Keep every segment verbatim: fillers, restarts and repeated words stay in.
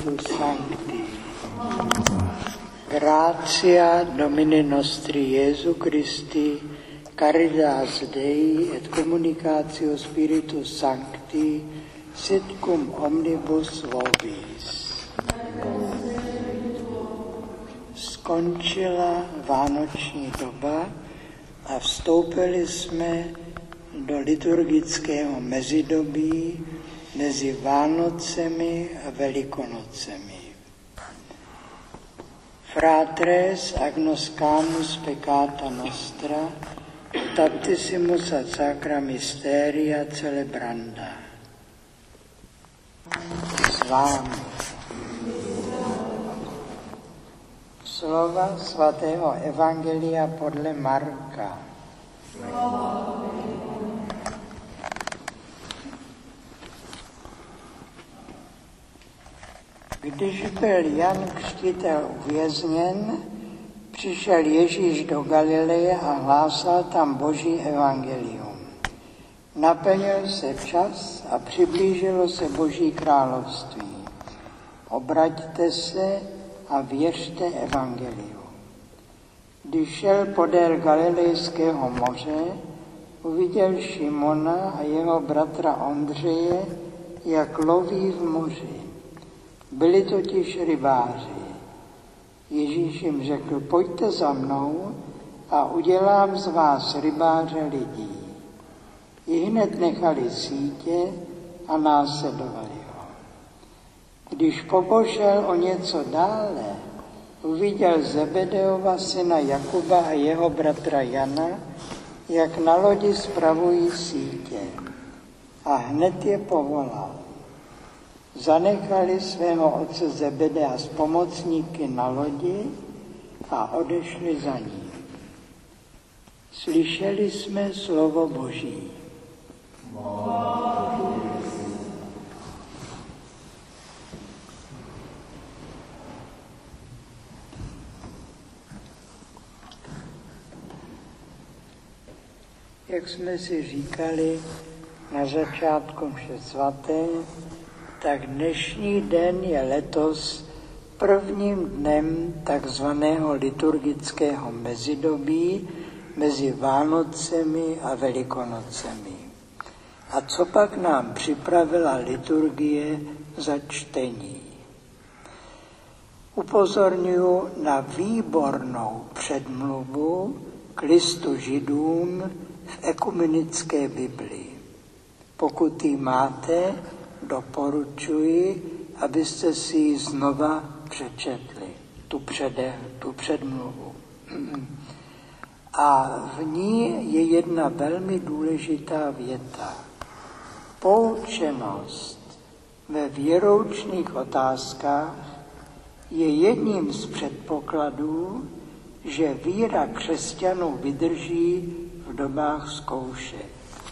Spiritus Sancti. Gratia Domini nostri Iesu Christi, caritas Dei et communicatio Spiritus Sancti, sit cum omnibus vobis. Skončila vánoční doba a vstoupili jsme do liturgického mezidobí mezi Vánocemi a Velikonocemi. Fratres agnoscamus peccata nostra, baptissimus ad sacra mysteria celebranda. S vámi. Slova svatého Evangelia podle Marka. Když byl Jan Křtitel uvězněn, přišel Ježíš do Galileje a hlásal tam Boží evangelium. Naplnil se čas a přiblížilo se Boží království. Obraťte se a věřte evangeliu. Když šel podél Galilejského moře, uviděl Šimona a jeho bratra Ondřeje, jak loví v moři. Byli totiž rybáři. Ježíš jim řekl, pojďte za mnou a udělám z vás rybáře lidí. I hned nechali sítě a následovali ho. Když popošel o něco dále, uviděl Zebedeova syna Jakuba a jeho bratra Jana, jak na lodi spravují sítě. A hned je povolal. Zanechali svého otce Zebedea s pomocníky na lodi a odešli za ním. Slyšeli jsme slovo Boží. Jak jsme si říkali na začátku mše svaté, tak dnešní den je letos prvním dnem takzvaného liturgického mezidobí mezi Vánocemi a Velikonocemi. A co pak nám připravila liturgie za čtení? Upozorňuji na výbornou předmluvu k listu Židům v ekumenické Biblii. Pokud ji máte, doporučuji, abyste si ji znova přečetli, tu, přede, tu předmluvu. A v ní je jedna velmi důležitá věta. Poučenost ve věroučných otázkách je jedním z předpokladů, že víra křesťanů vydrží v dobách zkoušek.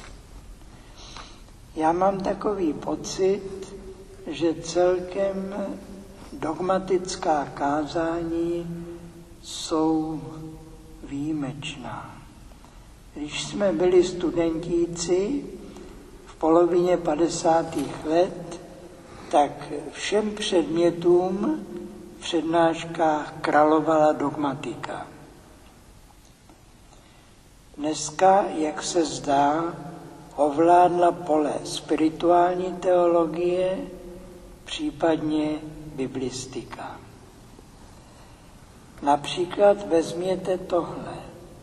Já mám takový pocit, že celkem dogmatická kázání jsou výjimečná. Když jsme byli studentíci v polovině padesátých let, tak všem předmětům v přednáškách královala dogmatika. Dneska, jak se zdá, ovládla pole spirituální teologie, případně biblistika. Například vezměte tohle.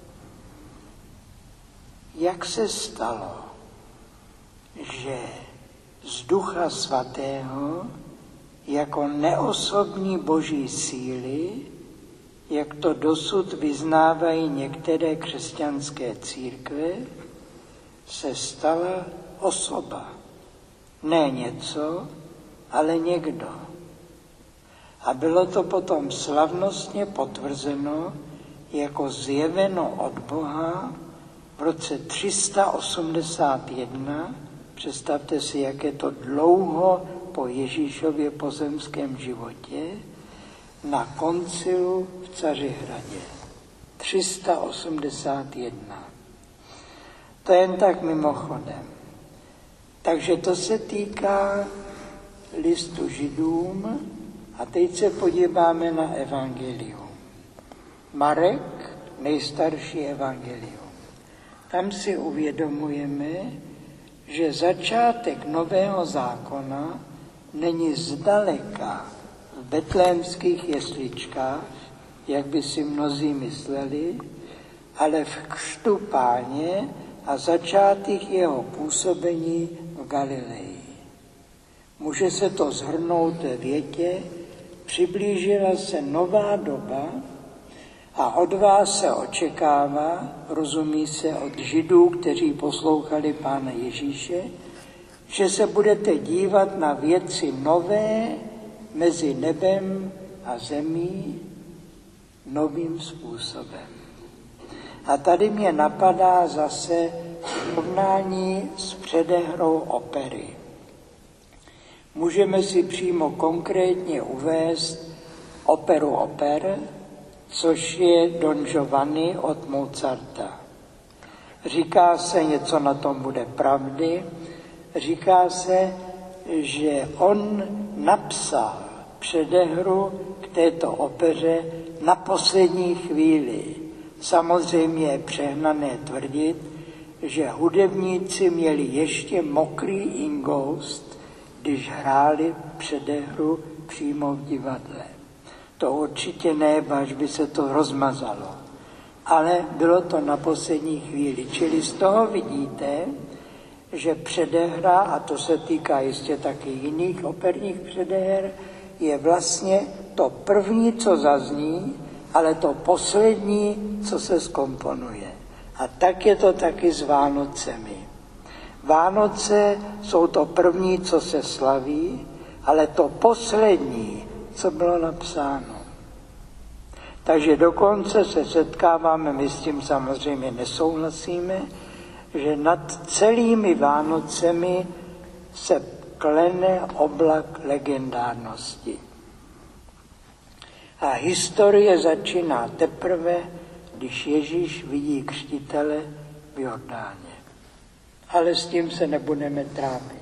Jak se stalo, že z Ducha Svatého jako neosobní boží síly, jak to dosud vyznávají některé křesťanské církve, se stala osoba. Ne něco, ale někdo. A bylo to potom slavnostně potvrzeno jako zjeveno od Boha v roce tři sta osmdesát jedna. Představte si, jak je to dlouho po Ježíšově pozemském životě, na koncilu v Cařihradě. tři sta osmdesát jedna. To jen tak mimochodem. Takže to se týká listu Židům A teď se podíváme na evangelium. Marek, nejstarší evangelium. Tam si uvědomujeme, že začátek nového zákona není zdaleka v betlémských jesličkách, jak by si mnozí mysleli, ale v křtu Páně a začátek jeho působení v Galileji. Může se to shrnout ve větě, přiblížila se nová doba a od vás se očekává, rozumí se od Židů, kteří poslouchali Pána Ježíše, že se budete dívat na věci nové mezi nebem a zemí novým způsobem. A tady mě napadá zase srovnání s předehrou opery. Můžeme si přímo konkrétně uvést operu oper, což je Don Giovanni od Mozarta. Říká se, něco na tom bude pravdy, říká se, že on napsal předehru k této opeře na poslední chvíli. Samozřejmě je přehnané tvrdit, že hudebníci měli ještě mokrý ingoust, když hráli předehru přímo v divadle. To určitě ne, až by se to rozmazalo. Ale bylo to na poslední chvíli. Čili z toho vidíte, že předehra, a to se týká jistě taky jiných operních předeher, je vlastně to první, co zazní, ale to poslední, co se zkomponuje. A tak je to taky s Vánocemi. Vánoce jsou to první, co se slaví, ale to poslední, co bylo napsáno. Takže dokonce se setkáváme, my s tím samozřejmě nesouhlasíme, že nad celými Vánocemi se klene oblak legendárnosti. A historie začíná teprve, když Ježíš vidí křtitele v Jordáně. Ale s tím se nebudeme trápit.